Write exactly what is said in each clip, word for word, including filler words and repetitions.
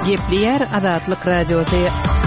Gepleyer Azatlyk Radiosu.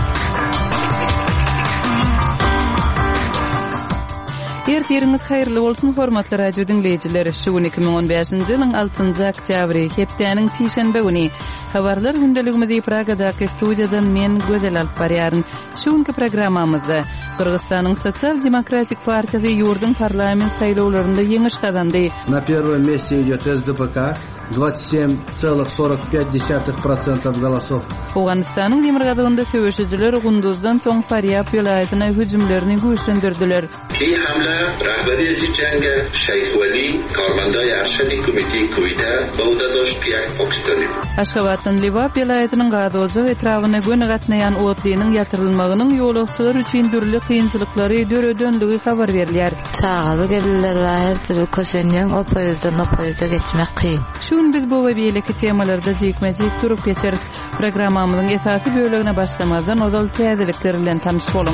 Ertiriniz hayırlı bolsun hormatly radio dinleyijileri. Şu iki ming on beşinji ýylyň altynjy oktýabry hepdeniň tişenbe güni habarlar gündeligimizi Pragadaky studiýadan men Gözel alyp barýaryn. Şu günki programmamyzda Kırgızstanyň Sosial Demokratik Partiýasy ýurdun parlament saýlawlarynda ýeňiş kazandy. На первом месте идет эс дэ пэ ка двадцать семь целых сорок пять десятых процента голосов. Owganystanyň Demirgazagynda söwüşçiler Gunduzdan soň Faryab ýylaýatyna hüjümlerini güýçlendirdiler. این حمله رهبری از جنگ شیخ ولی کارمندای ارشد کمیته کویته بوده داشت پیک پاکستانی. Aşgabatdan Liwap ýylaýatynyň gazozy etrawyna göni gatnaýan otlynyň ýatyrylmagynyň ýolagçylar üçin dürli kynçylyklary döredönligi habar berilýär. Çağalı gelirler ve her türlü köşenyen o poyuzdan o poyuza geçmek kıyım. Şun biz bu we beýleki temalarda jekmejek durup geçerik. Programmamyzyň esasy bölegine başlamazdan ozal täzelikler bilen tanyş boluň.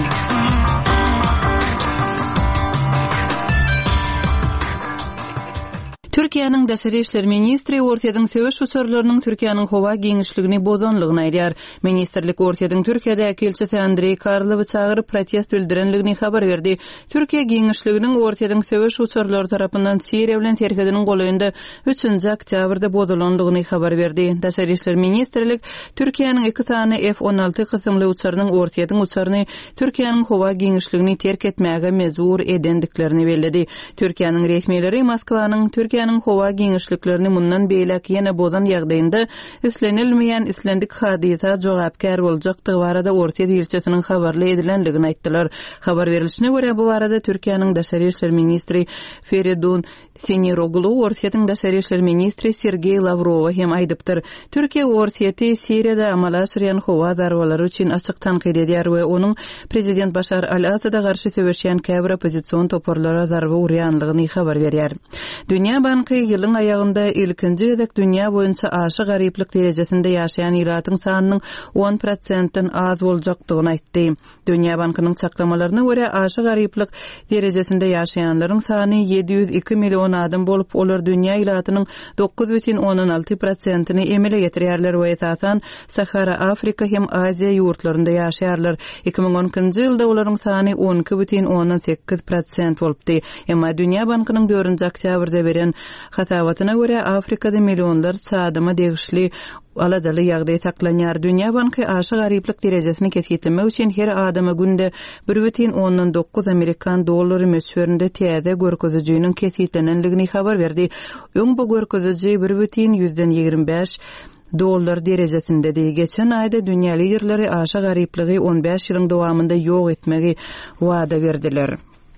Türkiýanyň Daşary işler ministri Ortaýadyň söwüş uçurlarynyň Türkiýanyň howa giňişligini bozanlygyny aýdýar. Ministrlik Ortaýadyň Türkiýede elçisi Andrey Karlowy çagyryp protest bildirenligini habar berdi. Türkiýe giňişliginiň Ortaýadyň söwüş uçurlary tarapyndan Siriýa bilen serhediniň golaýynda üçünji oktýabrda bozalanlygyny habar berdi. Daşary işler ministrlik Türkiýanyň iki tane F on alty kysymly uçarynyň Ortaýadyň uçaryny Türkiýanyň howa giňişligini terk etmäge mezur edendiklerini belledi. Türkiýanyň resmiýetleri Moskwanyň Türkiýanyň howa giňişliklerini mundan beýlek ýene bozan ýagdaýynda islenilmeýän islendik hadisa jogapkär boljakdygy barada Ortaýa dilçesiniň habarly edilenligini aýtdylar. Habar berilişine görä bu barada Türkiýanyň Daşary işler ministri Feridun Siniroglu Ortaýadyň Daşary işler ministri Sergey Lavrow hem aýdypdyr. Türkiýe Ortaýady Siriýada amal aşyrýan howa darbalary üçin açyk tanqid edýär we onuň prezident Başar al-Asada garşy söwüşýän käbir opozisiýon toparlara zarby urýanlygyny habar berýär. Dünýä Banky ýylyň aýagynda ilkinji ýedek dünýä boýunça aşy garyplyk derejesinde ýaşaýan ýylatyň sanynyň on prosentden az boljakdygyny aýtdy. Dünýä Bankynyň çaklamalaryna görä aşy garyplyk derejesinde ýaşaýanlaryň sany yedi yüz iki million adam bolup olar dünýä ýylatynyň dokuz бүтүн onuň alty prosentini emele getirýärler we etatan Sahara, Afrika hem Aziýa ýurtlarynda ýaşaýarlar. iki ming onunçy ýylda olaryň sany on iki бүтүn onuň sekiz prosent bolupdy. Emma Dünýä Bankynyň dördünji oktýabrda beren hatawatyna görä Afrikada millionlar çadyma degişli aladaly ýagdaý taklanýar. Dünýä Banky aşy garyplyk derejesini kesgitlemek üçin her adama günde bir бүтүn onuň dokuz Amerikan dollary möçberinde täze görkezijiginiň kesgitlenenligini habar berdi. Öň bu görkeziji bir бүтүn yüzden ýygrimi beş dollar derejesinde. Geçen aýda dünýä liderleri aşy garyplygy on beş ýylyň dowamında ýok etmegi wada berdiler.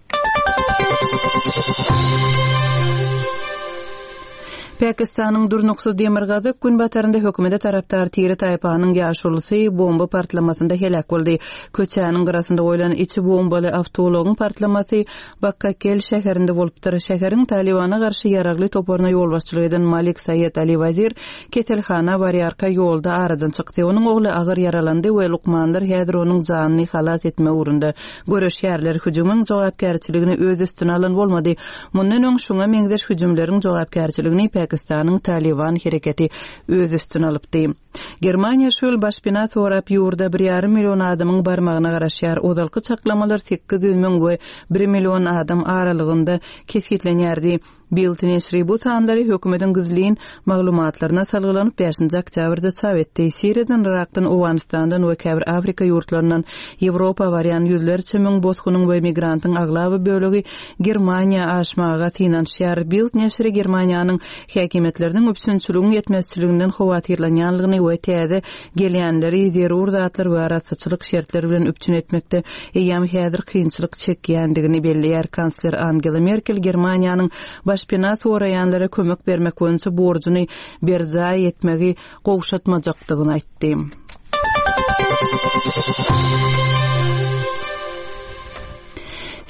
Pakistanyň Durnuksuz Demirgazy gün batarynda hökümete tarapdar Tiri taýpanyň ýaşurlysy bomba partlamasynda helak boldy. Köçäniň garasynda goýulan içi bombaly awtologyň partlamasy Bakkakel şäherinde bolupdyr. Şäheriň Talibana garşy ýaragly toparyna ýol başçylyk eden Malik Sayyid Ali Wazir ketelhana barýarka ýolda aradan çykdy. Onuň ogly agyr yaralandy we lukmanlar häzir onuň janyny halat etme urunda. Göreşýärler hüjümüň jogapkärçiligini öz üstüne alan bolmady. Mundan öň şuňa meňzeş hüjümleriň jogapkärçiligini Pakistanyň Taliban hereketi öz üstüne alypdy. Germaniýa şol başpina sorap ýurda bir ýarym million adamyň barmagyna garaşýar. Odalky çaklamalar sekiz yüz miň we bir million adam aralygynda kesgitlenýärdi. Biltin eşri bu sanlary hökümetiň gizlin maglumatlaryna salgylanyp beşinji oktýabrda çap etdi. Siriýadan, Irakdan, Owganistandan we käbir Afrika ýurtlaryndan Ýewropa barýan ýüzlerçe miň boskunyň we migrantyň aglaby bölegi Germaniýa aşmaga finansiýar. Biltin eşri Germaniýanyň häkimetleriniň öpsünçülügini ýetmezçiliginden howatyrlanýanlygyny we täze gelýänleri zerur zatlar we araççylyk şertleri bilen öpçün etmekde eýam häzir kynçylyk çekýändigini belliýär. Kansler Angela Merkel Germaniýanyň başpina sorayanlara kömek bermek boýunça borcuny berjaý etmegi gowşatmajakdygyny aýtdy.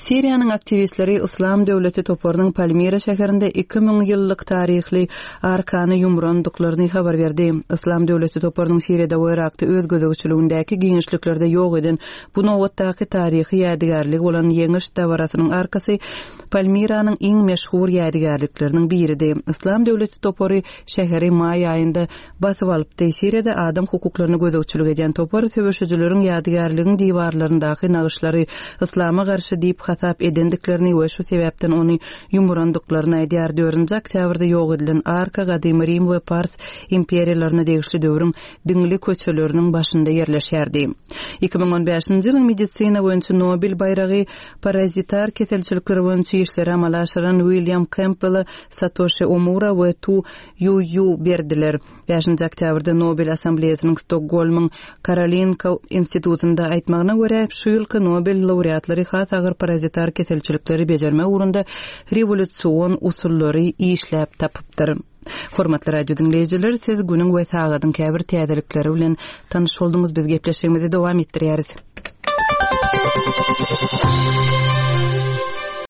Siriýanyň aktivistleri Islam döwleti toparynyň Palmira şäherinde iki ming ýyllyk taryhly arkany ýumrandyklaryny habar berdi. Islam döwleti toparynyň Siriýada we Irakda öz gözegçiligindäki giňişliklerde ýok eden bu nowatdaky taryhy ýadygarlyk bolan ýeňiş dawarasynyň arkasy Palmiranyň iň meşhur ýadygarlyklarynyň biridi. Islam döwleti topary şäheri may aýynda basyp alypdy. Siriýada adam hukuklaryny gözegçilik eden topary töweşejileriň ýadygarlygynyň diwarlaryndaky nagyşlary Islama garşy diýip hatap edendiklerini we şu sebäpden ony ýumrandyklaryny aýdýar. dördünji oktýabrda ýok edilen Arka, Gadim Rim we Pars imperiýalaryna degişli döwrüň diňli köçeleriniň başynda ýerleşýärdi. iki ming on beşinji ýylyň medisina boýunça Nobel baýragy parazitar keselçilikler boýunça işleri amal aşyran William Campbell, Satoshi Omura we Tu Yu berdiler. beşinji oktýabrda Nobel assambleýasynyň Stockholmyň Karolinka institutunda aýtmagyna görä, şu ýylky Nobel laureatlary has agyr parazitar keselçilikleri bejerme ugrunda rewolutsion usullary işläp tapypdyr. Hormatly radio dinleýijiler, siz günüň we sagatyň käbir täzelikleri bilen tanyş boldyňyz. Biz gepleşigimizi dowam etdirýäris.